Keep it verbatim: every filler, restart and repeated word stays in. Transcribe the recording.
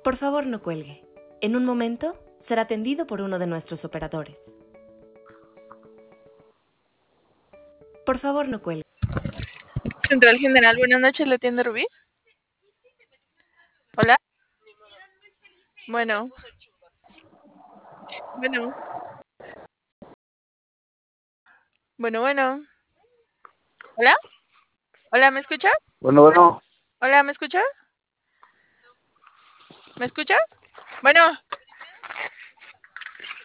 Por favor, no cuelgue. En un momento será atendido por uno de nuestros operadores. Por favor, no cuelgue. Central General, buenas noches, ¿le atiende Rubí? Hola. Bueno. Bueno. Bueno, bueno. ¿Hola? Hola, ¿me escucha? Bueno, bueno. Hola, ¿me escucha? ¿Me escucha? Bueno.